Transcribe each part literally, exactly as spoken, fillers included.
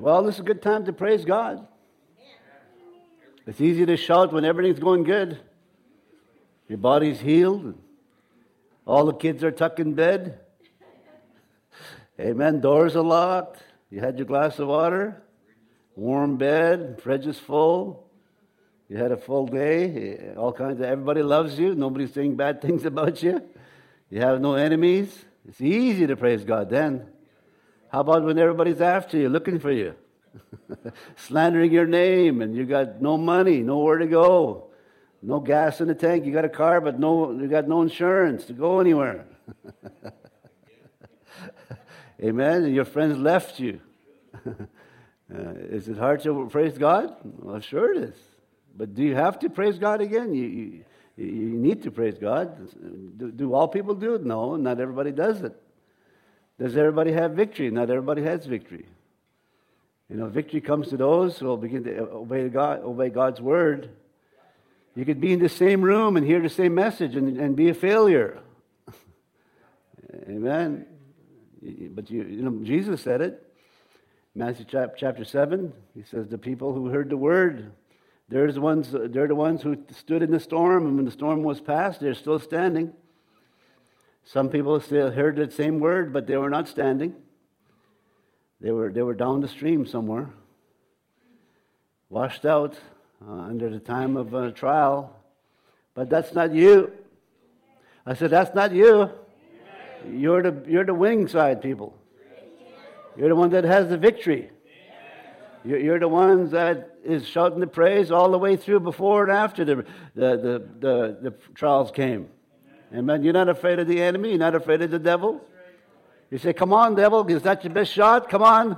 Well, this is a good time to praise God. It's easy to shout when everything's going good. Your body's healed. All the kids are tucked in bed. Amen. Doors are locked. You had your glass of water. Warm bed. Fridge is full. You had a full day. All kinds of, everybody loves you. Nobody's saying bad things about you. You have no enemies. It's easy to praise God then. How about when everybody's after you, looking for you? Slandering your name, and you got no money, nowhere to go. No gas in the tank. You got a car, but no, you got no insurance to go anywhere. Amen. And your friends left you. uh, is it hard to praise God? Well, sure it is. But do you have to praise God again? You you, you need to praise God. Do, do all people do it? No, not everybody does it. Does everybody have victory? Not everybody has victory. You know, victory comes to those who will begin to obey God, obey God's word. You could be in the same room and hear the same message and, and be a failure. Amen. But you, you know, Jesus said it. Matthew chapter seven. He says, "The people who heard the word, they're the ones. They're the ones who stood in the storm, and when the storm was past, they're still standing." Some people still heard the same word, but they were not standing. They were they were down the stream somewhere, washed out uh, under the time of uh, trial. But that's not you. I said, that's not you. You're the you're the winning side, people. You're the one that has the victory. You're, you're the ones that is shouting the praise all the way through, before and after the the the, the, the trials came. Amen. You're not afraid of the enemy. You're not afraid of the devil. You say, "Come on, devil. Is that your best shot? Come on."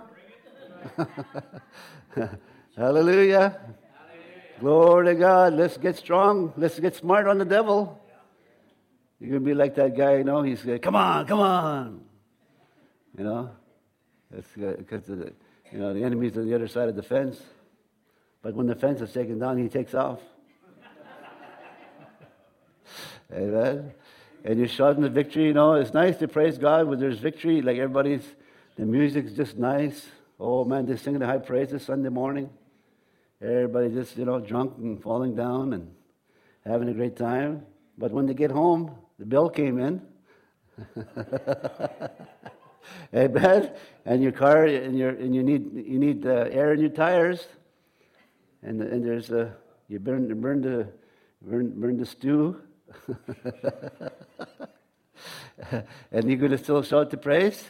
Hallelujah. Hallelujah. Glory to God. Let's get strong. Let's get smart on the devil. You're going to be like that guy, you know. He's going, "Come on, come on." You know. That's because, you know, the enemy's on the other side of the fence. But when the fence is taken down, he takes off. Amen. And you're shouting the victory, you know. It's nice to praise God when there's victory. Like everybody's, the music's just nice. Oh, man, they're singing the high praises Sunday morning. Everybody just, you know, drunk and falling down and having a great time. But when they get home, the bill came in. Amen. And your car, and your and you need you need uh, air in your tires. And and there's a you burn burn the burn burn the stew. And you're going to still shout the praise?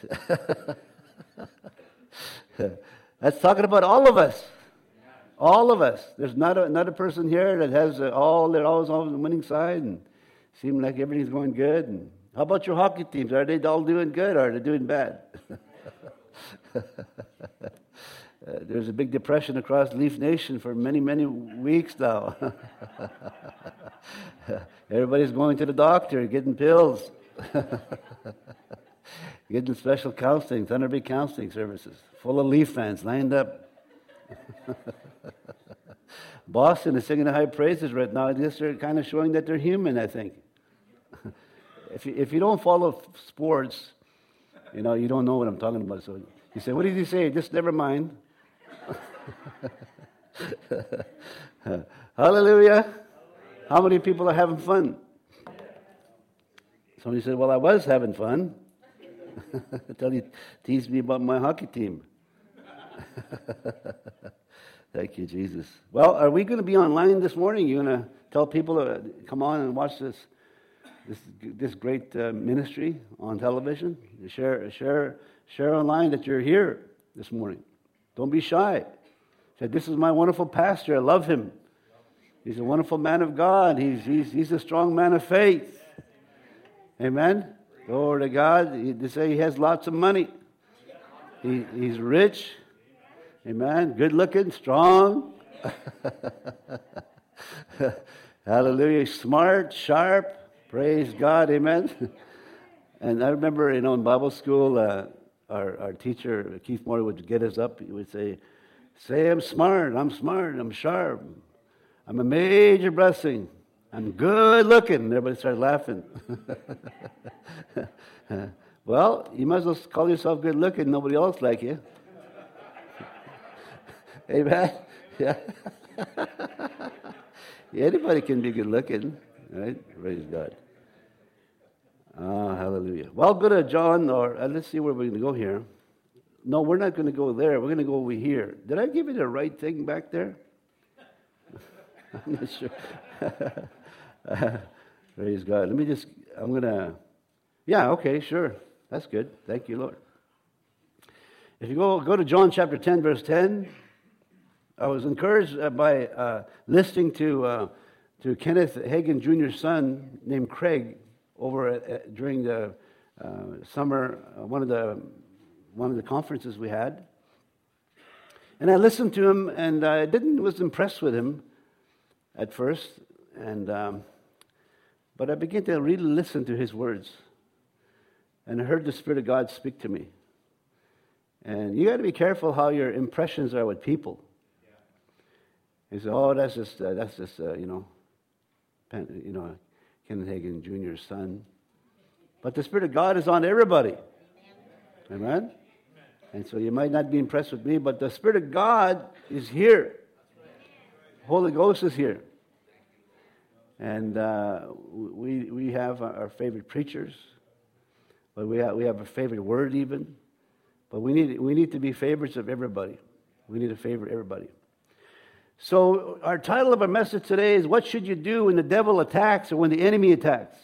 That's talking about all of us. All of us. There's not a, not a person here that has uh, all, they're always on the winning side and seem like everything's going good. And how about your hockey teams? Are they all doing good or are they doing bad? uh, there's a big depression across Leaf Nation for many, many weeks now. Everybody's going to the doctor, getting pills, getting special counseling, Thunder Bay counseling services, full of Leaf fans lined up. Boston is singing the high praises right now. I guess they're kind of showing that they're human, I think. If you, if you don't follow sports, you know, you don't know what I'm talking about. So you say, "What did he say?" Just never mind. Hallelujah. How many people are having fun? Somebody said, "Well, I was having fun." Until you teased me about my hockey team. Thank you, Jesus. Well, are we going to be online this morning? You're going to tell people to come on and watch this this this great uh, ministry on television? Share share share online that you're here this morning. Don't be shy. Say, "This is my wonderful pastor. I love him. He's a wonderful man of God. He's he's he's a strong man of faith." Amen. Glory to God. They say he has lots of money. He he's rich. Amen. Good looking, strong. Hallelujah. Smart, sharp. Praise God. Amen. And I remember, you know, in Bible school, uh, our our teacher Keith Moore would get us up. He would say, "Say I'm smart. I'm smart. I'm sharp. I'm a major blessing. I'm good looking." And everybody started laughing. Well, you might as well call yourself good looking. Nobody else like you. Amen? Yeah. Anybody can be good looking, right? Praise God. Ah, hallelujah. Well, go to John, or uh, let's see where we're going to go here. No, we're not going to go there. We're going to go over here. Did I give you the right thing back there? I'm not sure. uh, praise God. Let me just, I'm going to, yeah, okay, sure. That's good. Thank you, Lord. If you go go to John chapter ten, verse ten, I was encouraged uh, by uh, listening to uh, to Kenneth Hagin Junior's son named Craig over at, at, during the uh, summer uh, one of the one of the conferences we had, and I listened to him, and I didn't was impressed with him at first, and um, but I began to really listen to his words, and I heard the Spirit of God speak to me. And you got to be careful how your impressions are with people. You say, "Oh, that's just uh, that's just uh, you know, Pen, you know, Kenneth Hagin Junior's son." But the Spirit of God is on everybody. Amen. Amen. And so you might not be impressed with me, but the Spirit of God is here. Holy Ghost is here, and uh, we we have our favorite preachers, but we have we have a favorite word even. But we need we need to be favorites of everybody. We need to favor everybody. So our title of our message today is, what should you do when the devil attacks or when the enemy attacks?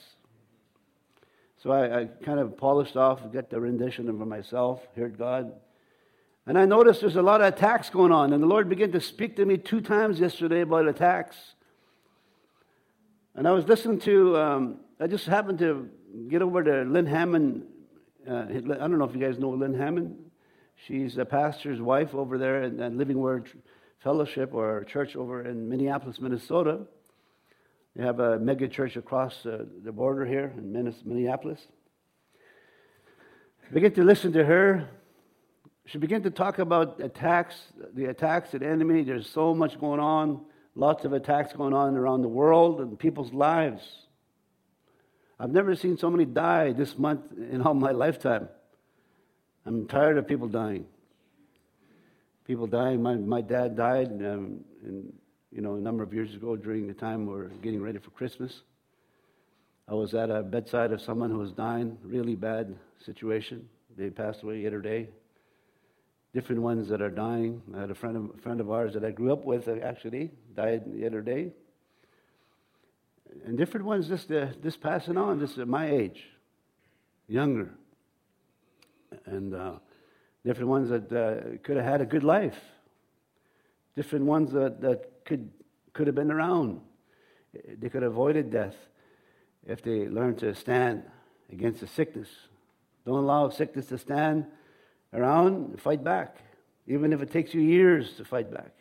So I, I kind of polished off, got the rendition of myself, heard God. And I noticed there's a lot of attacks going on. And the Lord began to speak to me two times yesterday about attacks. And I was listening to, um, I just happened to get over to Lynn Hammond. Uh, I don't know if you guys know Lynn Hammond. She's a pastor's wife over there at, at Living Word Fellowship, or church over in Minneapolis, Minnesota. They have a mega church across uh, the border here in Minneapolis. I began to listen to her. She began to talk about attacks, the attacks of the enemy. There's so much going on, lots of attacks going on around the world and people's lives. I've never seen so many die this month in all my lifetime. I'm tired of people dying. People dying. My my dad died, um, in, you know, a number of years ago during the time we were getting ready for Christmas. I was at a bedside of someone who was dying, really bad situation. They passed away yesterday. Different ones that are dying. I had a friend of a friend of ours that I grew up with actually died the other day. And different ones just uh, just passing on, just at my age, younger, and uh, different ones that uh, could have had a good life, different ones that, that could could have been around. They could have avoided death if they learned to stand against the sickness. Don't allow sickness to stand around. Fight back, even if it takes you years to fight back.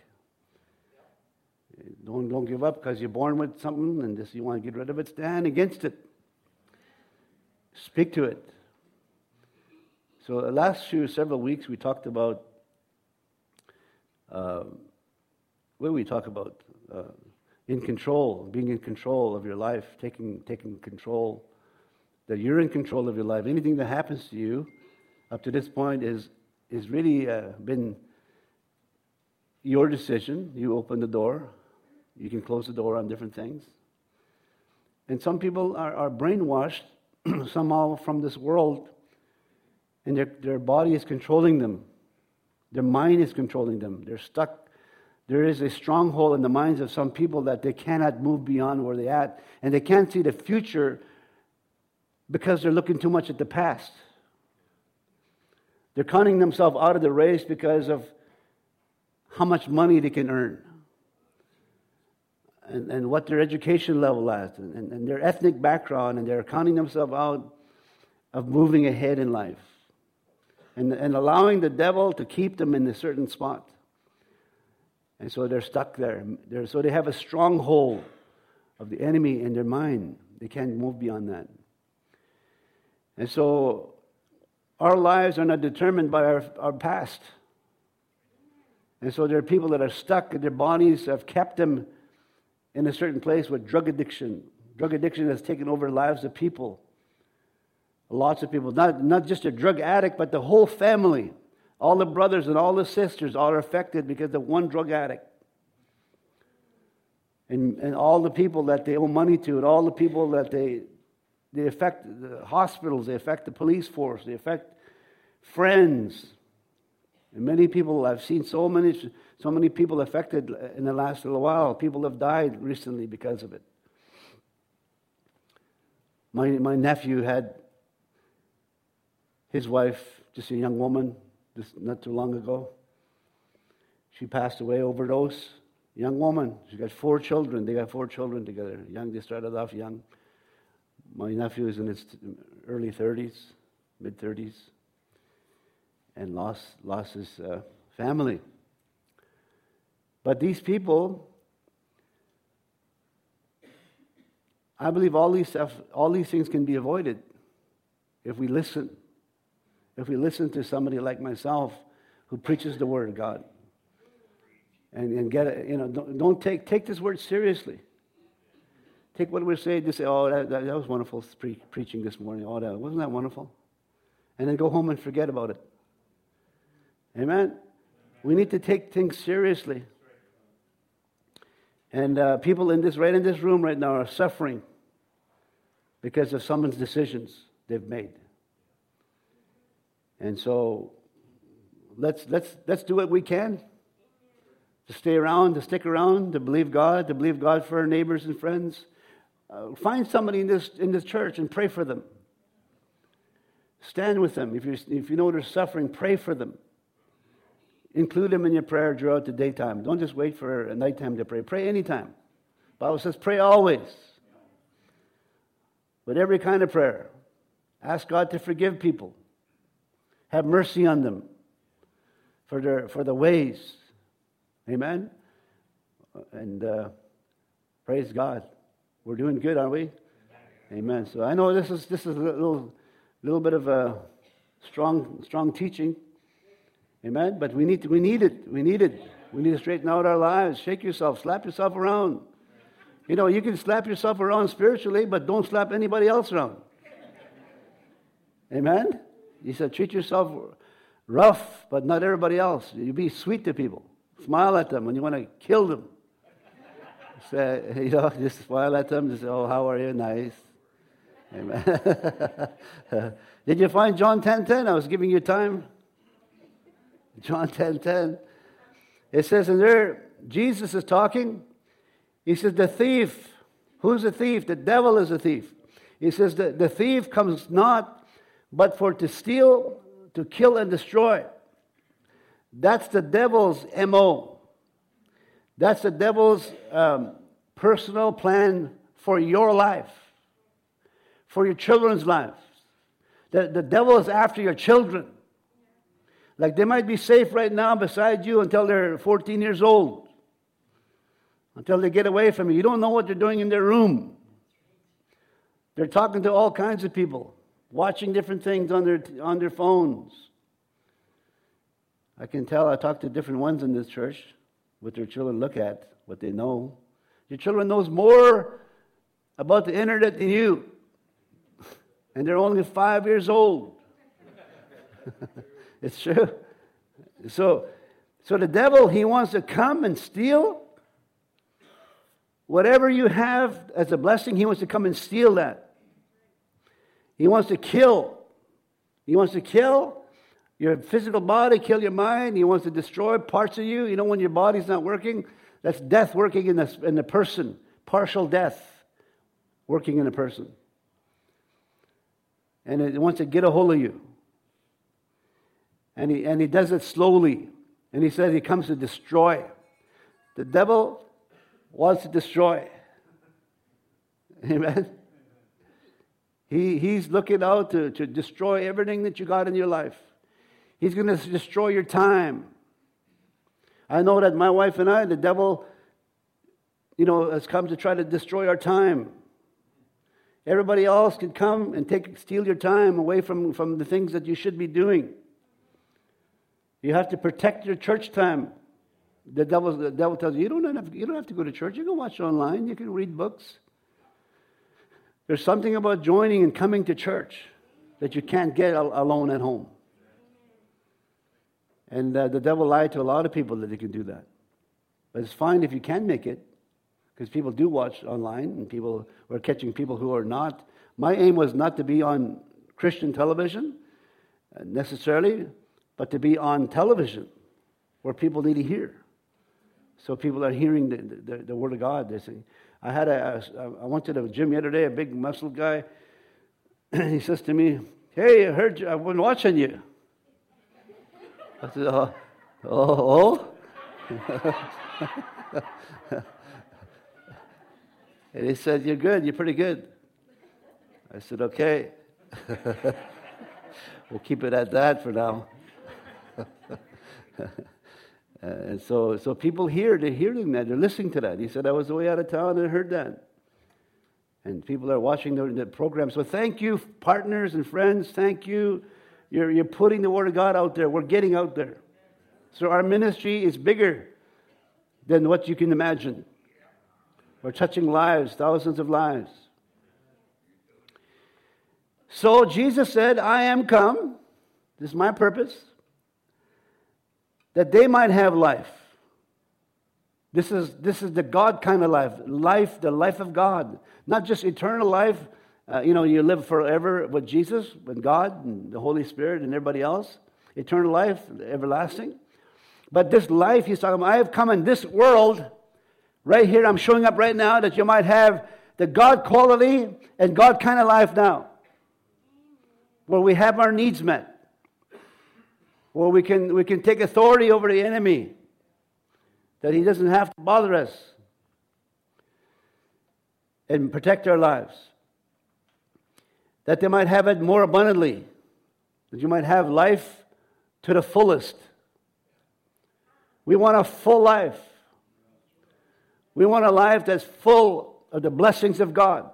Don't don't give up because you're born with something and just you want to get rid of it. Stand against it. Speak to it. So the last few several weeks we talked about. Uh, what did we talk about? Uh, in control, being in control of your life, taking taking control. That you're in control of your life. Anything that happens to you up to this point is is really uh, been your decision. You open the door. You can close the door on different things. And some people are, are brainwashed somehow from this world, and their, their body is controlling them. Their mind is controlling them. They're stuck. There is a stronghold in the minds of some people that they cannot move beyond where they're at, and they can't see the future because they're looking too much at the past. They're counting themselves out of the race because of how much money they can earn. And, and what their education level is, and, and, and their ethnic background, and they're counting themselves out of moving ahead in life, and, and allowing the devil to keep them in a certain spot. And so they're stuck there. They're, so they have a stronghold of the enemy in their mind. They can't move beyond that. And so our lives are not determined by our, our past. And so there are people that are stuck, and their bodies have kept them in a certain place with drug addiction. Drug addiction has taken over the lives of people. Lots of people, not, not just a drug addict, but the whole family. All the brothers and all the sisters are affected because of one drug addict. And, and all the people that they owe money to, and all the people that they, they affect the hospitals, they affect the police force, they affect friends. And many people, I've seen so many, so many people affected in the last little while. People have died recently because of it. My, my nephew had his wife, just a young woman, just not too long ago. She passed away, overdose. Young woman. She got four children. They got four children together. Young. They started off young. My nephew is in his early thirties, mid thirties, and lost lost his uh, family. But these people, I believe all these stuff, all these things can be avoided if we listen. If we listen to somebody like myself who preaches the Word of God. And, and get it, you know, don't, don't take take this word seriously. Take what we're saying, just say, oh, that, that, that was wonderful pre- preaching this morning. Oh, that wasn't that wonderful? And then go home and forget about it. Amen? We need to take things seriously. And uh, people in this, right in this room right now are suffering because of someone's decisions they've made. And so let's let's let's do what we can to stay around, to stick around, to believe God, to believe God for our neighbors and friends. Uh, find somebody in this in this church and pray for them. Stand with them. If you if you know they're suffering, pray for them. Include them in your prayer throughout the daytime. Don't just wait for a nighttime to pray. Pray anytime. The Bible says pray always. With every kind of prayer. Ask God to forgive people. Have mercy on them for their for the ways. Amen? And uh, praise God. We're doing good, aren't we? Amen. So I know this is this is a little little bit of a strong strong teaching. Amen. But we need to, we need it. We need it. We need to straighten out our lives. Shake yourself. Slap yourself around. You know, you can slap yourself around spiritually, but don't slap anybody else around. Amen? He said, treat yourself rough, but not everybody else. You be sweet to people. Smile at them when you want to kill them. Say, you know, just smile at them. Just say, oh, how are you? Nice. Amen. Did you find John ten ten? I was giving you time. John ten ten. It says in there, Jesus is talking. He says, the thief. Who's the thief? The devil is a thief. He says, the, the thief comes not but for to steal, to kill, and destroy. That's the devil's M O. That's the devil's um, personal plan for your life, for your children's lives. The, the devil is after your children. Like they might be safe right now beside you until they're fourteen years old. Until they get away from you. You don't know what they're doing in their room. They're talking to all kinds of people. Watching different things on their, on their phones. I can tell I talk to different ones in this church. What their children look at. What they know. Your children knows more about the internet than you. And they're only five years old. It's true. So, so the devil, he wants to come and steal whatever you have as a blessing. He wants to come and steal that. He wants to kill. He wants to kill your physical body, kill your mind. He wants to destroy parts of you. You know, when your body's not working, that's death working in the, in the person. Partial death working in a person. And it wants to get a hold of you. And he, and he does it slowly. And he says he comes to destroy. The devil wants to destroy. Amen? He, he's looking out to, to destroy everything that you got in your life. He's going to destroy your time. I know that my wife and I, the devil, you know, has come to try to destroy our time. Everybody else can come and take steal your time away from, from the things that you should be doing. You have to protect your church time. The devil, the devil tells you, you don't, have, you don't have to go to church. You can watch online. You can read books. There's something about joining and coming to church that you can't get alone at home. And uh, the devil lied to a lot of people that they can do that. But it's fine if you can make it, because people do watch online, and people are catching people who are not. My aim was not to be on Christian television uh, necessarily, but to be on television where people need to hear. So people are hearing the, the, the Word of God. They say, I had a, a, I went to the gym the other day, a big muscle guy, and he says to me, hey, I heard you, I've been watching you. I said, oh, oh, oh. And he said, you're good, you're pretty good. I said, okay. We'll keep it at that for now. And so so people hear, they're hearing that, they're listening to that. He said, I was way out of town and heard that. And people are watching the, the program. So thank you, partners and friends. Thank you. You're, you're putting the Word of God out there. We're getting out there. So our ministry is bigger than what you can imagine. We're touching lives, thousands of lives. So Jesus said, I am come. This is my purpose. That they might have life. This is, this is the God kind of life. Life, the life of God. Not just eternal life. Uh, you know, you live forever with Jesus, with God, and the Holy Spirit, and everybody else. Eternal life, everlasting. But this life, he's talking about, I have come in this world. Right here, I'm showing up right now that you might have the God quality and God kind of life now. Where we have our needs met. Where we can, we can take authority over the enemy. That he doesn't have to bother us. And protect our lives. That they might have it more abundantly. That you might have life to the fullest. We want a full life. We want a life that's full of the blessings of God.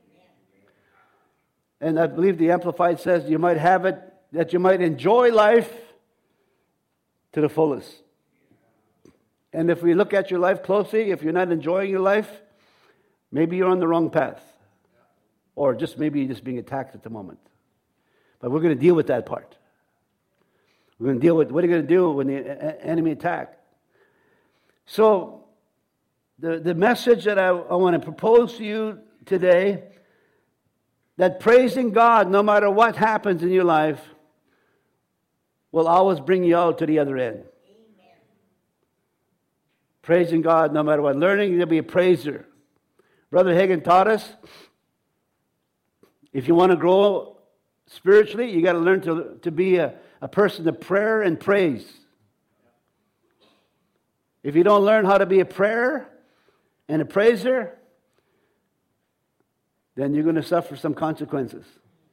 And I believe the Amplified says you might have it, that you might enjoy life to the fullest. And if we look at your life closely, if you're not enjoying your life, maybe you're on the wrong path. Or just maybe you're just being attacked at the moment. But we're going to deal with that part. We're going to deal with, what are you going to do when the enemy attack? So, the, the message that I, I want to propose to you today, that praising God, no matter what happens in your life, will always bring you out to the other end. Amen. Praising God, no matter what. Learning to be a praiser. Brother Hagin taught us, if you want to grow spiritually, you got to learn to, to be a, a person of prayer and praise. If you don't learn how to be a prayer and a praiser, then you're going to suffer some consequences.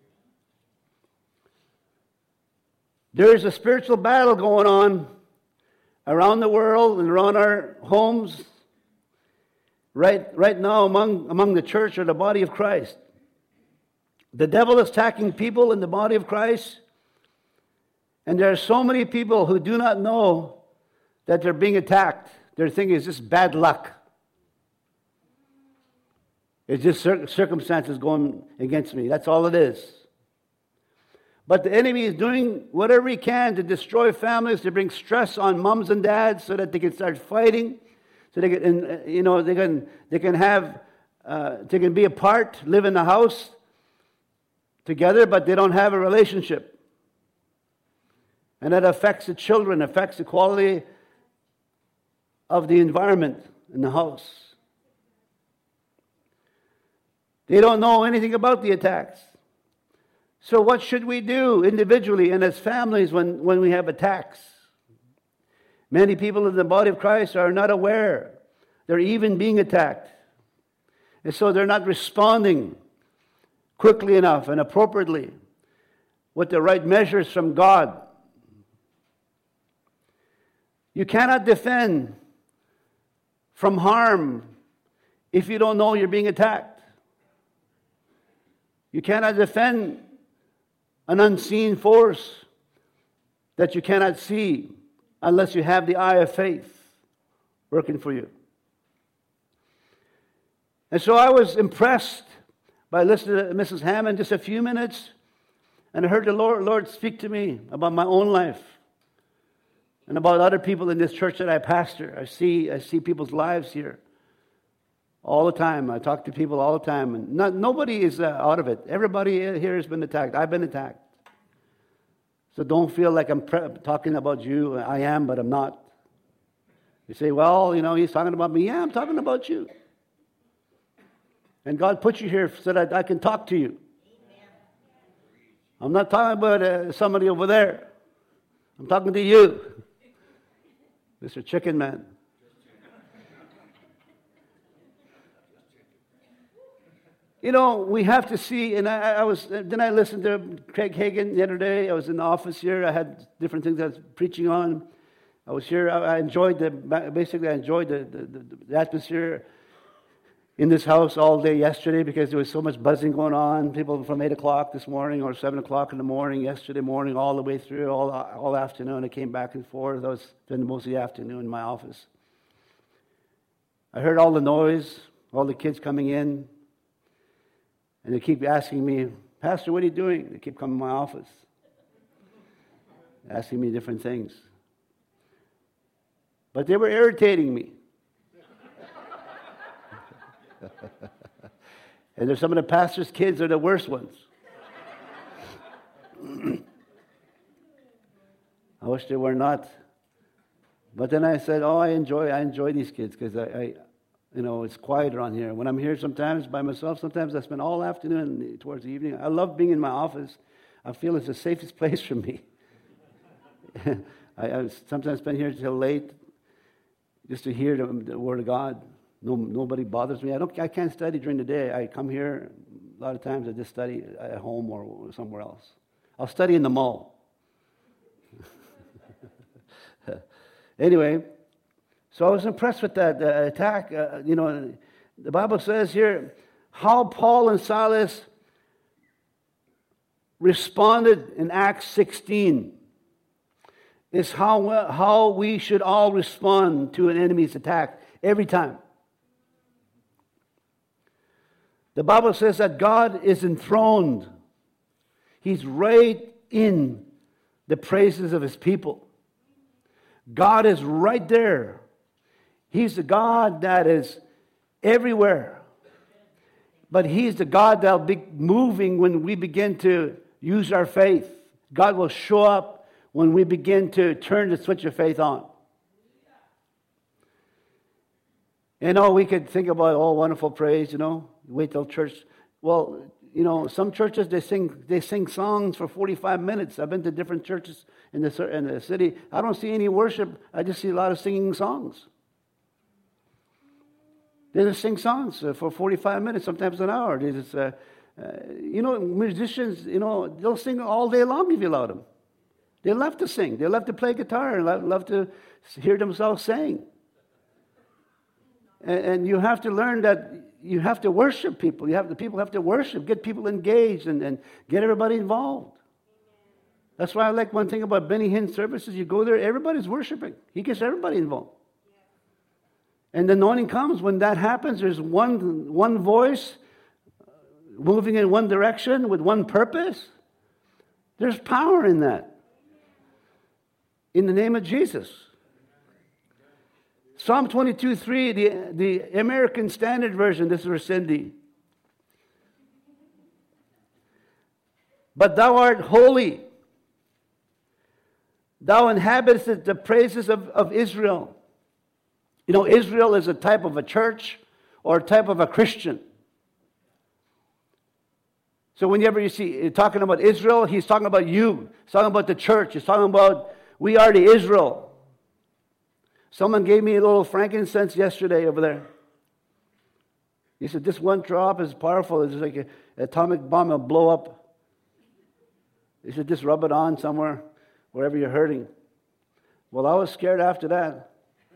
There is a spiritual battle going on around the world and around our homes right, right now among, among the church or the body of Christ. The devil is attacking people in the body of Christ, and there are so many people who do not know that they're being attacked. They're thinking it's just bad luck. It's just cir- circumstances going against me. That's all it is. But the enemy is doing whatever he can to destroy families, to bring stress on moms and dads so that they can start fighting, so they can, you know, they can they can have uh, they can be apart, live in the house together, but they don't have a relationship, and that affects the children, affects the quality of the environment in the house. They don't know anything about the attacks. So what should we do individually and as families when, when we have attacks? Many people in the body of Christ are not aware. They're even being attacked. And so they're not responding quickly enough and appropriately with the right measures from God. You cannot defend from harm if you don't know you're being attacked. You cannot defend an unseen force that you cannot see unless you have the eye of faith working for you. And so I was impressed by listening to Missus Hammond just a few minutes, and I heard the Lord, Lord speak to me about my own life. and about other people in this church that I pastor. I see, I see people's lives here all the time. I talk to people all the time, and not, nobody is uh, out of it. Everybody here has been attacked. I've been attacked. So don't feel like I'm pre- talking about you. I am, but I'm not. You say, well, you know, he's talking about me. Yeah, I'm talking about you. And God put you here so that I can talk to you. I'm not talking about uh, somebody over there. I'm talking to you, Mister Chicken Man. You know, we have to see, and I, I was, then I listened to Craig Hagan the other day. I was in the office here. I had different things I was preaching on. I was here. I, I enjoyed the, basically I enjoyed the, the, the atmosphere in this house all day yesterday because there was so much buzzing going on. People from eight o'clock this morning or seven o'clock in the morning, yesterday morning, all the way through, all, all afternoon. I came back and forth. I was spending most of the afternoon in my office. I heard all the noise, all the kids coming in. And they keep asking me, Pastor, what are you doing? They keep coming to my office, asking me different things. But they were irritating me. And there's some of the pastor's kids are the worst ones. I wish they were not. But then I said, oh, I enjoy I enjoy these kids because I, I, you know, it's quiet around here. When I'm here sometimes by myself, sometimes I spend all afternoon towards the evening. I love being in my office. I feel it's the safest place for me. I, I sometimes spend here till late just to hear the, the Word of God. No, nobody bothers me. I don't. I can't study during the day. I come here a lot of times. I just study at home or somewhere else. I'll study in the mall. Anyway, so I was impressed with that uh, attack. Uh, you know, the Bible says here how Paul and Silas responded in Acts sixteen is how how we should all respond to an enemy's attack every time. The Bible says that God is enthroned. He's right in the praises of His people. God is right there. He's the God that is everywhere. But He's the God that will be moving when we begin to use our faith. God will show up when we begin to turn the switch of faith on. You know, we could think about, oh, wonderful praise, you know, wait till church. Well, you know, some churches, they sing they sing songs for forty-five minutes. I've been to different churches in the, in the city. I don't see any worship. I just see a lot of singing songs. They just sing songs for forty-five minutes, sometimes an hour. They just, uh, uh, you know, musicians, you know, they'll sing all day long if you allow them. They love to sing. They love to play guitar and love, love to hear themselves sing. And, and you have to learn that you have to worship people. You have the people have to worship, get people engaged, and, and get everybody involved. That's why I like one thing about Benny Hinn services. You go there, everybody's worshiping. He gets everybody involved. And the anointing comes. When that happens, there's one, one voice moving in one direction with one purpose. There's power in that. In the name of Jesus. Psalm twenty-two three, the, the American Standard Version, this is for Cindy. But thou art holy. Thou inhabitest the praises of, of Israel. You know, Israel is a type of a church or a type of a Christian. So whenever you see talking about Israel, he's talking about you. He's talking about the church. He's talking about we are the Israel. Someone gave me a little frankincense yesterday over there. He said, this one drop is powerful. It's like an atomic bomb will blow up. He said, just rub it on somewhere, wherever you're hurting. Well, I was scared after that.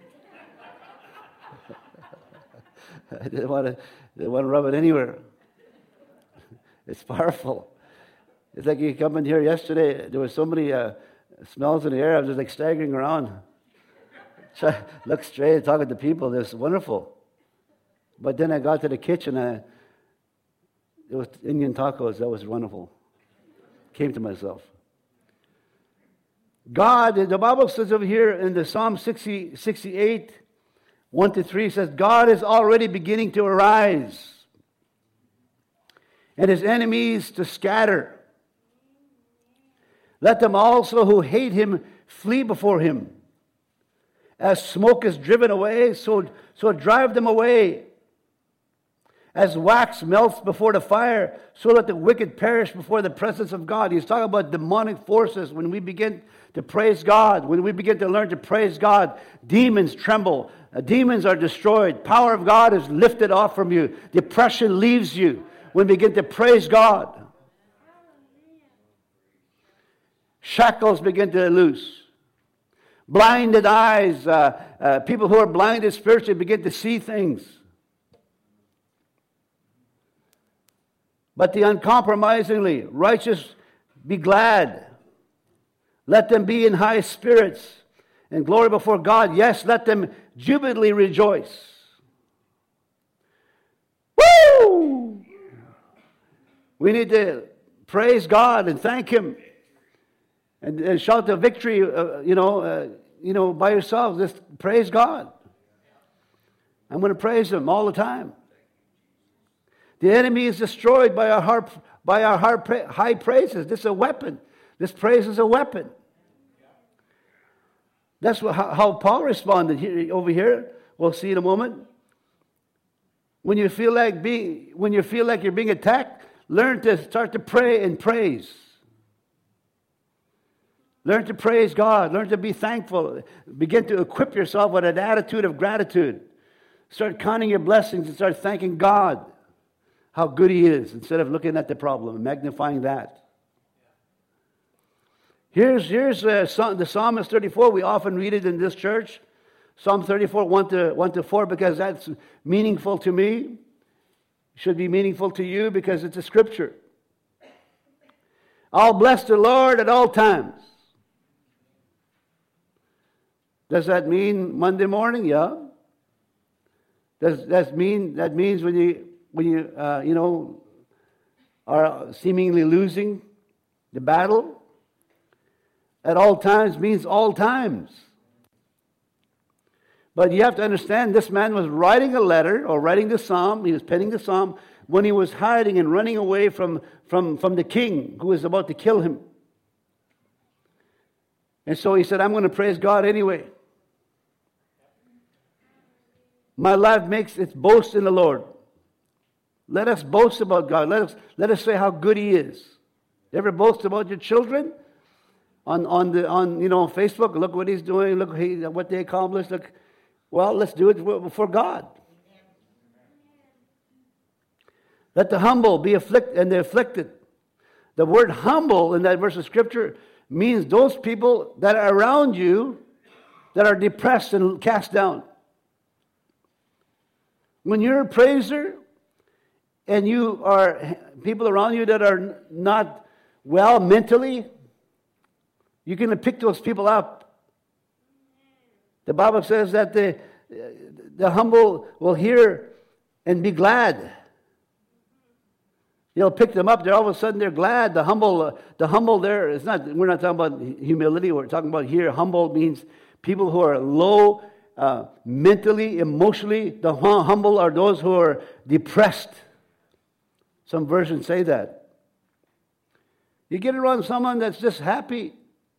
I didn't want to, didn't want to rub it anywhere. It's powerful. It's like you come in here yesterday, there was so many uh, smells in the air, I was just like staggering around. Try, look straight, talking to people, this is wonderful. But then I got to the kitchen, and it was Indian tacos, that was wonderful. Came to myself. God, the Bible says over here in the Psalm sixty, sixty-eight, one to three, says, God is already beginning to arise, and his enemies to scatter. Let them also who hate him flee before him. As smoke is driven away, so, so drive them away. As wax melts before the fire, so let the wicked perish before the presence of God. He's talking about demonic forces. When we begin to praise God, when we begin to learn to praise God, demons tremble. Uh, demons are destroyed. Power of God is lifted off from you. Depression leaves you when we begin to praise God. Shackles begin to loose. Blinded eyes, uh, uh, people who are blinded spiritually begin to see things. But the uncompromisingly righteous be glad. Let them be in high spirits and glory before God. Yes, let them jubilantly rejoice. Woo! We need to praise God and thank Him. And, and shout the victory, uh, you know, uh, you know, by yourselves. Just praise God. I'm going to praise Him all the time. The enemy is destroyed by our heart, by our heart pra- high praises. This is a weapon. This praise is a weapon. That's what, how, how Paul responded here, over here. We'll see in a moment. When you feel like being, when you feel like you're being attacked, learn to start to pray and praise. Learn to praise God. Learn to be thankful. Begin to equip yourself with an attitude of gratitude. Start counting your blessings and start thanking God how good He is instead of looking at the problem and magnifying that. Here's, here's uh, the Psalm thirty-four. We often read it in this church. Psalm thirty-four, one to, one to four, because that's meaningful to me. It should be meaningful to you because it's a scripture. I'll bless the Lord at all times. Does that mean Monday morning? Yeah. Does that mean that means when you when you uh, you know are seemingly losing the battle? At all times means all times. But you have to understand, this man was writing a letter or writing the psalm. He was penning the psalm when he was hiding and running away from from from the king who was about to kill him. And so he said, "I'm going to praise God anyway. My life makes its boast in the Lord." Let us boast about God. Let us let us say how good He is. You ever boast about your children on on the on you know Facebook? Look what he's doing. Look what they accomplished. Look, well, let's do it for God. Let the humble be afflicted and the afflicted. The word humble in that verse of Scripture means those people that are around you that are depressed and cast down. When you're a praiser and you are people around you that are not well mentally, you're going to pick those people up. The Bible says that the, the humble will hear and be glad. You'll pick them up. They're all of a sudden they're glad. The humble, uh, the humble there is not. We're not talking about humility. We're talking about here. Humble means people who are low. Uh, mentally, emotionally, the humble are those who are depressed. Some versions say that. You get around someone that's just happy,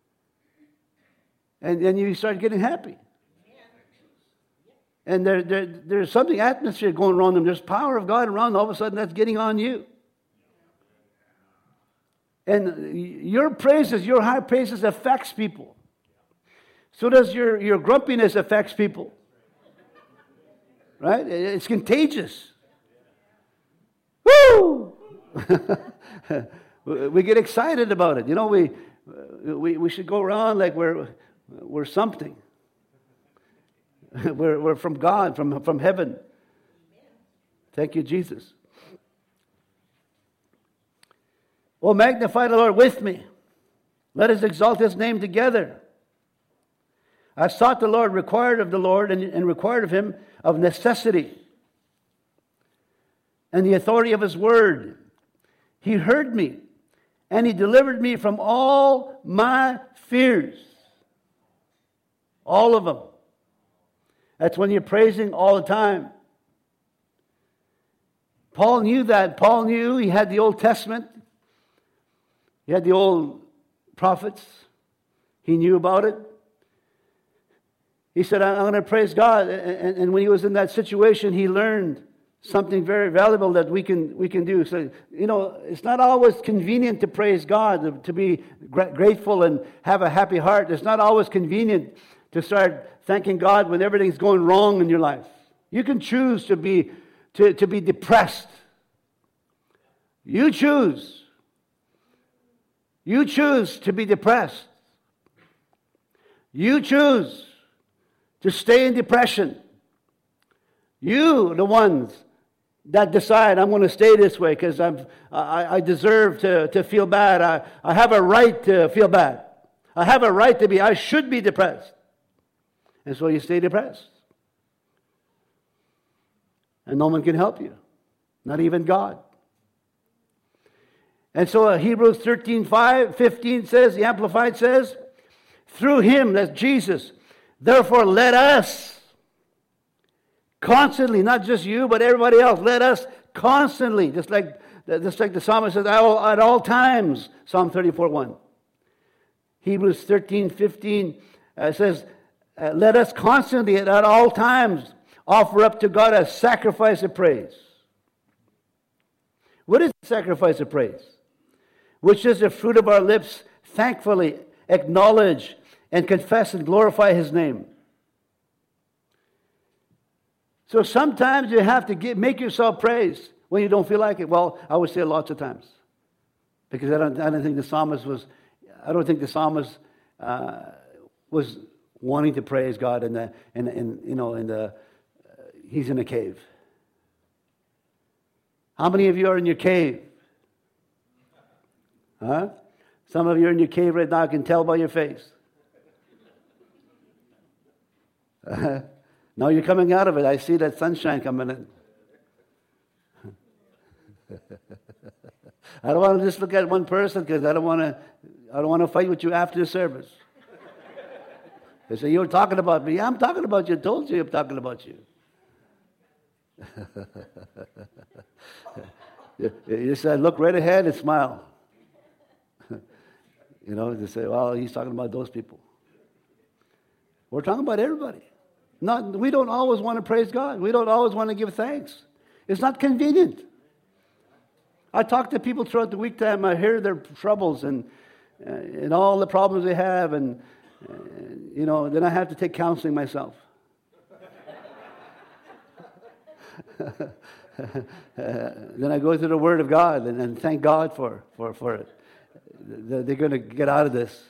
and then you start getting happy. And there, there, there's something, atmosphere going around them. There's power of God around. All of a sudden, that's getting on you. And your praises, your high praises affects people. So does your, your grumpiness affects people. Right? It's contagious. Woo! We get excited about it. You know, we, we, we should go around like we're, we're something. We're, we're from God, from, from heaven. Thank you, Jesus. Oh, magnify the Lord with me. Let us exalt His name together. I sought the Lord, required of the Lord, and, and required of Him of necessity and the authority of His word. He heard me, and He delivered me from all my fears. All of them. That's when you're praising all the time. Paul knew that. Paul knew he had the Old Testament. He had the old prophets. He knew about it. He said, I'm going to praise God. And when he was in that situation, he learned something very valuable that we can we can do. So, you know, it's not always convenient to praise God, to be grateful and have a happy heart. It's not always convenient to start thanking God when everything's going wrong in your life. You can choose to be to, to be depressed. You choose. You choose to be depressed. You choose to stay in depression. You, the ones that decide, I'm going to stay this way because I'm I, I deserve to, to feel bad. I, I have a right to feel bad. I have a right to be, I should be depressed. And so you stay depressed. And no one can help you. Not even God. And so uh, Hebrews thirteen, five, fifteen says, the Amplified says, through him, that's Jesus, therefore let us constantly, not just you, but everybody else, let us constantly, just like, just like the psalmist says, at all times, Psalm thirty-four, one. Hebrews thirteen, fifteen uh, says, uh, let us constantly, at all times, offer up to God a sacrifice of praise. What is the sacrifice of praise? Which is the fruit of our lips, thankfully acknowledge and confess and glorify his name. So sometimes you have to get, make yourself praise when you don't feel like it. Well, I would say lots of times. Because I don't, I don't think the psalmist was, I don't think the psalmist uh, was wanting to praise God in the, in, in you know, in the, uh, he's in a cave. How many of you are in your cave? Huh? Some of you are in your cave right now. I can tell by your face. Uh, now you're coming out of it. I see that sunshine coming in. I don't want to just look at one person because I don't want to. I don't want to fight with you after the service. They say, you're talking about me. Yeah, I'm talking about you. I told you I'm talking about you. You said, look right ahead and smile. You know, they say, well, he's talking about those people. We're talking about everybody. Not, we don't always want to praise God. We don't always want to give thanks. It's not convenient. I talk to people throughout the week time. I hear their troubles and uh, and all the problems they have. And, uh, you know, then I have to take counseling myself. uh, then I go through the Word of God and, and thank God for, for, for it. They're going to get out of this.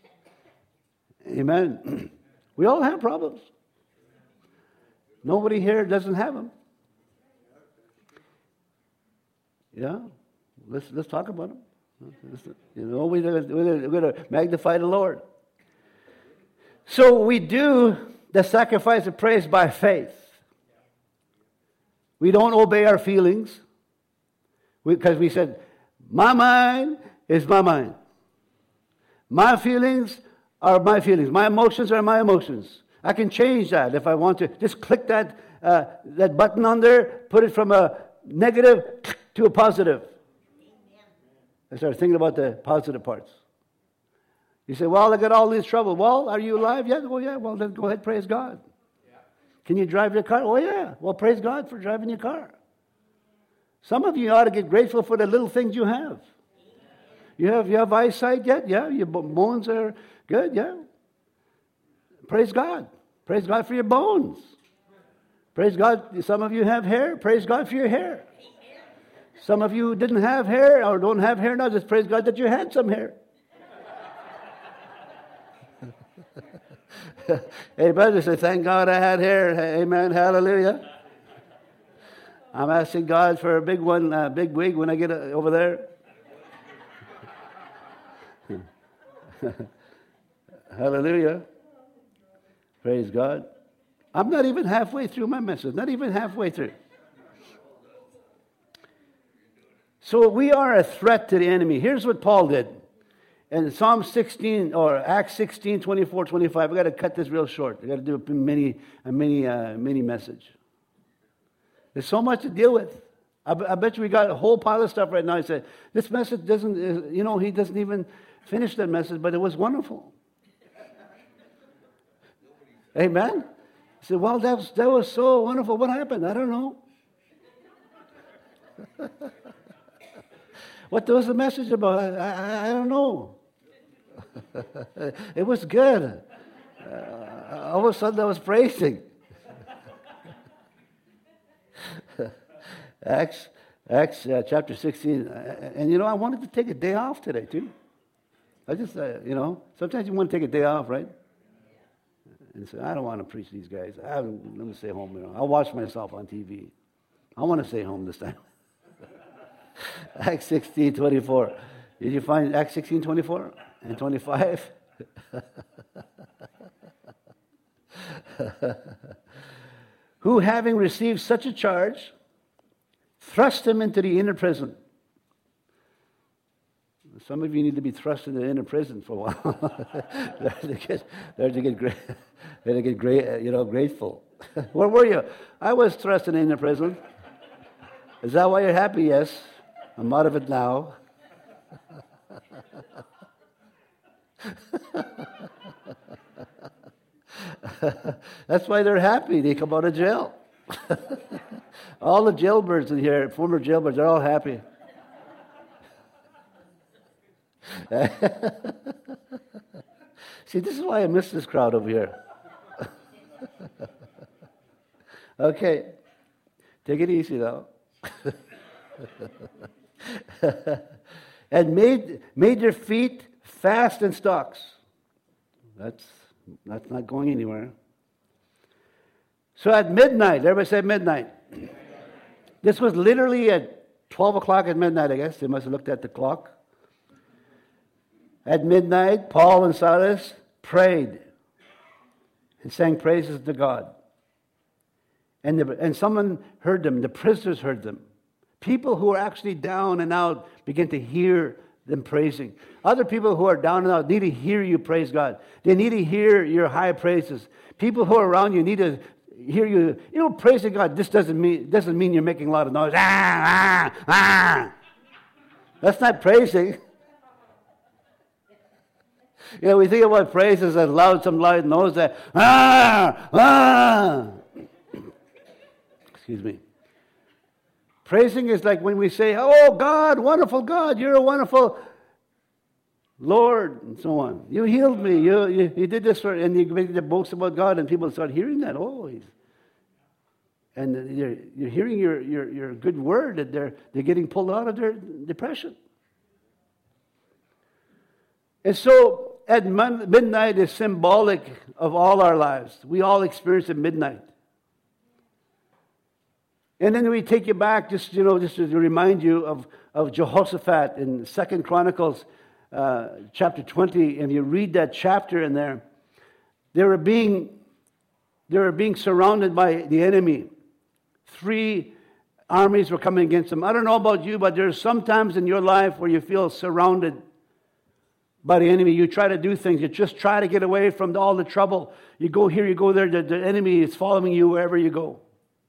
Amen. We all have problems. Nobody here doesn't have them. Yeah, let's let's talk about them. You know, we're going to magnify the Lord. So we do the sacrifice of praise by faith. We don't obey our feelings because we, we said, my mind is my mind. My feelings are my feelings. My emotions are my emotions. I can change that if I want to. Just click that uh, that button on there, put it from a negative to a positive. I started thinking about the positive parts. You say, well, I got all this trouble. Well, are you alive yet? Well, yeah. Well, then go ahead, praise God. Yeah. Can you drive your car? Oh, yeah. Well, praise God for driving your car. Some of you ought to get grateful for the little things you have. You have you have eyesight yet? Yeah. Your bones are good? Yeah. Praise God. Praise God for your bones. Praise God. Some of you have hair. Praise God for your hair. Some of you didn't have hair or don't have hair now. Just praise God that you had some hair. Hey, brother, say, thank God I had hair. Amen. Hallelujah. I'm asking God for a big one, a big wig when I get over there. Hallelujah. Praise God. I'm not even halfway through my message. Not even halfway through. So we are a threat to the enemy. Here's what Paul did. and Psalm sixteen, or Acts sixteen, twenty-four, twenty-five, I've got to cut this real short. I've got to do a mini, a mini, uh, mini message. There's so much to deal with. I, I bet you we got a whole pile of stuff right now. I said, this message doesn't, you know, he doesn't even finish that message, but it was wonderful. Amen? He said, well, that was, that was so wonderful. What happened? I don't know. What was the message about? I, I, I don't know. It was good. Uh, all of a sudden I was praising. Acts, Acts uh, chapter sixteen. Uh, and you know, I wanted to take a day off today too. I just, uh, you know, sometimes you want to take a day off, right? And say, I don't want to preach these guys. I let me stay home. You know, I'll watch myself on T V. I want to stay home this time. Acts sixteen, twenty-four. Did you find Acts sixteen, twenty-four and twenty-five? Who, having received such a charge, thrust him into the inner prison. Some of you need to be thrust into the inner prison for a while. They're to get, they're to get, great, they're to get great, you know, grateful. Where were you? I was thrust in the inner prison. Is that why you're happy? Yes. I'm out of it now. That's why they're happy. They come out of jail. All the jailbirds in here, former jailbirds, they're all happy. See, this is why I miss this crowd over here. Okay. Take it easy, though. And made made their feet fast in stocks. That's that's not going anywhere. So at midnight, everybody say midnight. This was literally at twelve o'clock at midnight, I guess. They must have looked at the clock. At midnight, Paul and Silas prayed and sang praises to God. And, the, and someone heard them. The prisoners heard them. People who are actually down and out begin to hear them praising. Other people who are down and out need to hear you praise God. They need to hear your high praises. People who are around you need to hear you. You know, praising God, this doesn't mean, doesn't mean you're making a lot of noise. Ah, ah, ah. That's not praising. You know, we think about praises as loud, some loud noise that, ah, ah. Excuse me. Praising is like when we say, oh, God, wonderful God, you're a wonderful Lord, and so on. You healed me. You, you, you did this for, and you make the boast about God, and people start hearing that. Oh, he's, and you're, you're hearing your, your, your good word, and they're, they're getting pulled out of their depression. And so, at midnight is symbolic of all our lives. We all experience at midnight. And then we take you back, just you know, just to remind you of, of Jehoshaphat in Second Chronicles uh, chapter twenty. And you read that chapter in there, they were being they were being surrounded by the enemy. Three armies were coming against them. I don't know about you, but there's sometimes in your life where you feel surrounded by the enemy. You try to do things. You just try to get away from all the trouble. You go here, you go there. The, the enemy is following you wherever you go.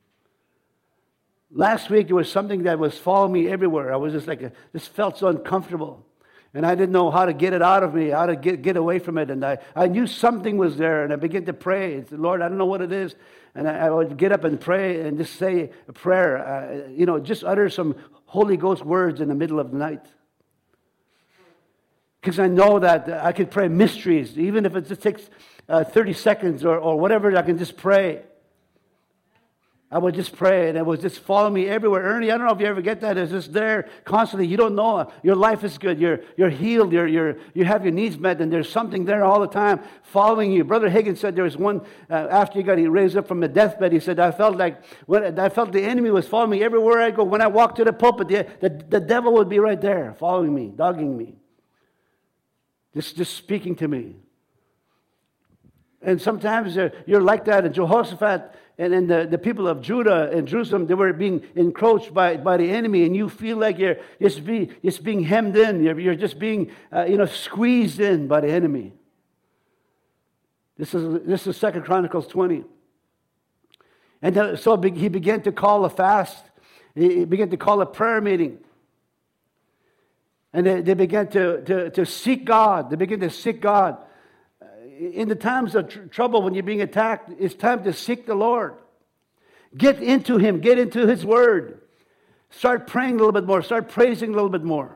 Last week, there was something that was following me everywhere. I was just like, a, this felt so uncomfortable. And I didn't know how to get it out of me, how to get, get away from it. And I, I knew something was there. And I began to pray. I said, Lord, I don't know what it is. And I, I would get up and pray and just say a prayer. Uh, you know, just utter some Holy Ghost words in the middle of the night. Because I know that I could pray mysteries. Even if it just takes uh, thirty seconds or, or whatever, I can just pray. I would just pray, and it would just follow me everywhere. Ernie, I don't know if you ever get that. It's just there constantly. You don't know. Your life is good. You're you're healed. You're you're you have your needs met, and there's something there all the time following you. Brother Higgins said there was one uh, after he got he raised up from the deathbed. He said I felt like when I felt the enemy was following me everywhere I go. When I walked to the pulpit, the the, the devil would be right there, following me, dogging me, just just speaking to me. And sometimes uh, you're like that. And Jehoshaphat and, and the, the people of Judah and Jerusalem, they were being encroached by, by the enemy. And you feel like you're just, be, just being hemmed in. You're, you're just being uh, you know, squeezed in by the enemy. This is, this is Second Chronicles twenty. And uh, so he began to call a fast. He began to call a prayer meeting. And they, they began to, to, to seek God. They began to seek God. In the times of tr- trouble, when you're being attacked, it's time to seek the Lord. Get into Him. Get into His Word. Start praying a little bit more. Start praising a little bit more.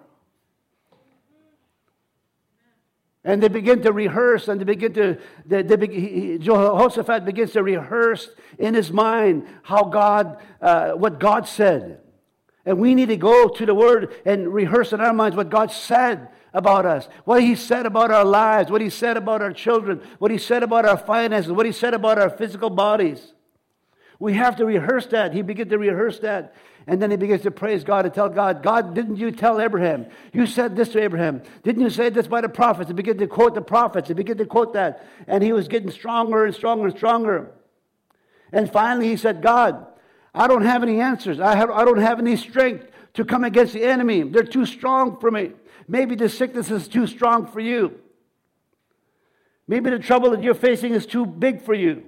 And they begin to rehearse, and they begin to, they, they, he, Jehoshaphat begins to rehearse in his mind how God, uh, what God said. And we need to go to the Word and rehearse in our minds what God said about us, what He said about our lives, what He said about our children, what He said about our finances, what He said about our physical bodies. We have to rehearse that. He began to rehearse that. And then he begins to praise God and tell God, God, didn't you tell Abraham? You said this to Abraham. Didn't you say this by the prophets? He began to quote the prophets. He began to quote that. And he was getting stronger and stronger and stronger. And finally he said, God, I don't have any answers. I, have, I don't have any strength to come against the enemy. They're too strong for me. Maybe the sickness is too strong for you. Maybe the trouble that you're facing is too big for you.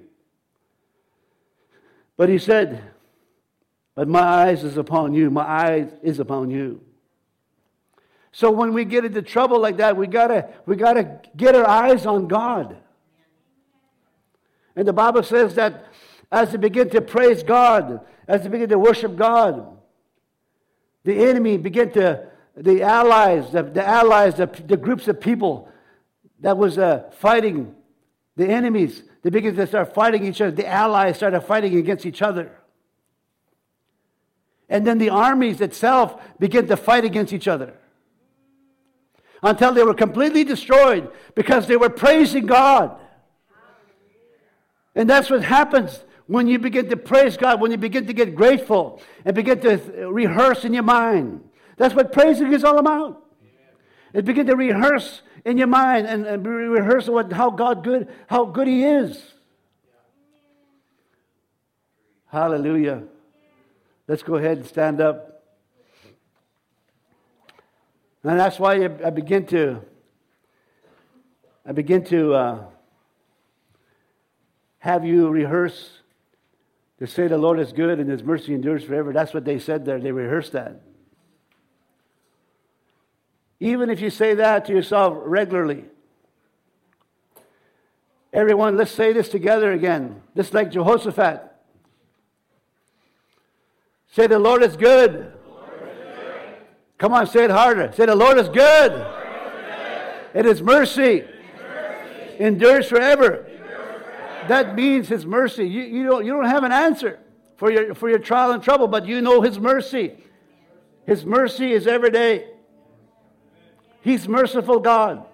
But he said, but my eyes is upon you. My eyes is upon you. So when we get into trouble like that, we gotta we gotta get our eyes on God. And the Bible says that as they begin to praise God, as they begin to worship God, the enemy begin to, the allies, the, the allies, the, the groups of people that was uh, fighting the enemies, they begin to start fighting each other. The allies started fighting against each other. And then the armies itself began to fight against each other. Until they were completely destroyed because they were praising God. And that's what happens when you begin to praise God, when you begin to get grateful and begin to rehearse in your mind. That's what praising is all about. It begin to rehearse in your mind and, and rehearse what, how God good, how good He is. Hallelujah. Let's go ahead and stand up. And that's why I begin to, I begin to uh, have you rehearse to say the Lord is good and His mercy endures forever. That's what they said there. They rehearsed that. Even if you say that to yourself regularly. Everyone, let's say this together again. Just like Jehoshaphat. Say the Lord is good. The Lord is good. Come on, say it harder. Say the Lord is good. The Lord is good. And His mercy, His mercy endures forever. Endures forever. That means His mercy. You, you, don't, you don't have an answer for your, for your trial and trouble, but you know His mercy. His mercy is every day. He's merciful God.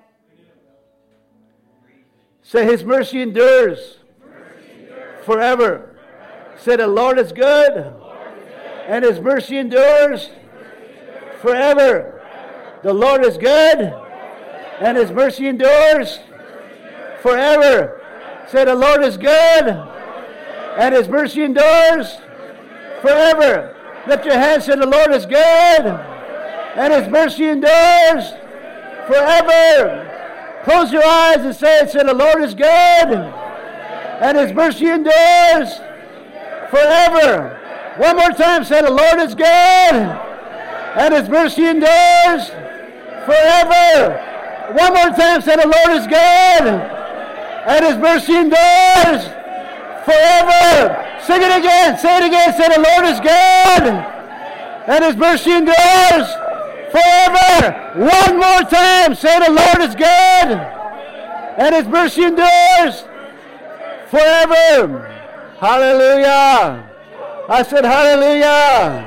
Say His mercy endures, His mercy endures forever. forever. Say the Lord is good, the Lord is good. And His mercy endures, His mercy endures forever. forever. The Lord is good, the Lord is good. And His mercy endures, His mercy endures forever. forever. Say the Lord is good, the Lord is good. And His mercy endures, His mercy endures forever. forever. Lift your hands, say the Lord is good, and His mercy endures forever. Close your eyes and say it. Say the Lord is good and His mercy endures forever. One more time. Say the Lord is good and His mercy endures forever. One more time. Say the Lord is good and His mercy endures forever. Sing it again. Say it again. Say the Lord is good and His mercy endures forever. One more time. Say the Lord is good and His mercy endures forever. Hallelujah. I said hallelujah.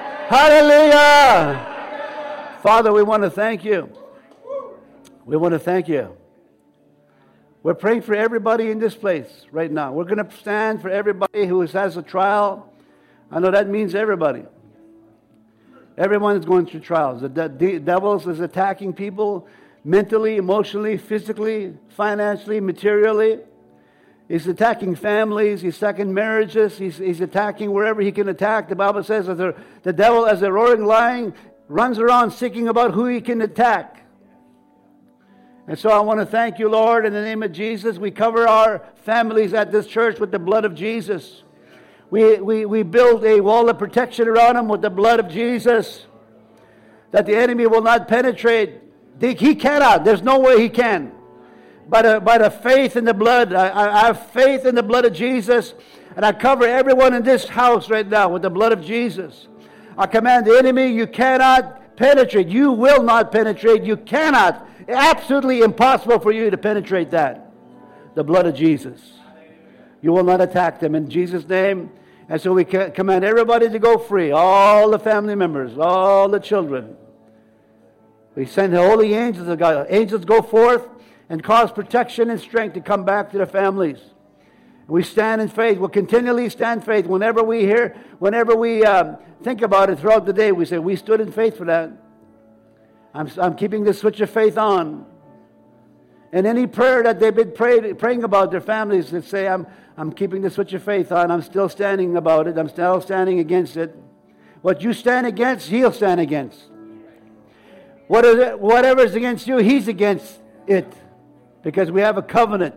Hallelujah. Father, we want to thank You. We want to thank You. We're praying for everybody in this place right now. We're going to stand for everybody who has a trial. I know that means everybody. Everyone is going through trials. The de- devil is attacking people mentally, emotionally, physically, financially, materially. He's attacking families. He's attacking marriages. He's, he's attacking wherever he can attack. The Bible says that the, the devil, as a roaring lion, runs around seeking about who he can attack. And so I want to thank you, Lord, in the name of Jesus. We cover our families at this church with the blood of Jesus. We, we, we build a wall of protection around them with the blood of Jesus, that the enemy will not penetrate. He cannot. There's no way he can. By the, by the faith in the blood, I, I have faith in the blood of Jesus, and I cover everyone in this house right now with the blood of Jesus. I command the enemy, you cannot penetrate. You will not penetrate. You cannot. Absolutely impossible for you to penetrate that. The blood of Jesus. You will not attack them in Jesus' name. And so we command everybody to go free. All the family members, all the children. We send the holy angels of God. Angels go forth and cause protection and strength to come back to their families. We stand in faith. We'll continually stand in faith. Whenever we hear, whenever we um, think about it throughout the day, we say, we stood in faith for that. I'm, I'm keeping the switch of faith on. And any prayer that they've been prayed, praying about their families, that say, I'm, I'm keeping the switch of faith on. I'm still standing about it. I'm still standing against it. What you stand against, he'll stand against. What is it, whatever is against you, he's against it. Because we have a covenant.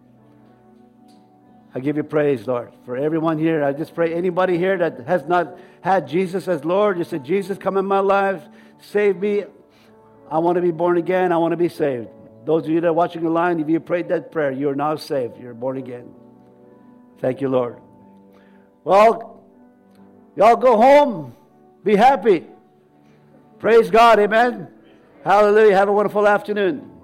I give you praise, Lord, for everyone here. I just pray anybody here that has not had Jesus as Lord, you said, Jesus, come in my life, save me. I want to be born again. I want to be saved. Those of you that are watching the line, if you prayed that prayer, you are now saved. You're born again. Thank you, Lord. Well, y'all go home. Be happy. Praise God. Amen. Hallelujah. Have a wonderful afternoon.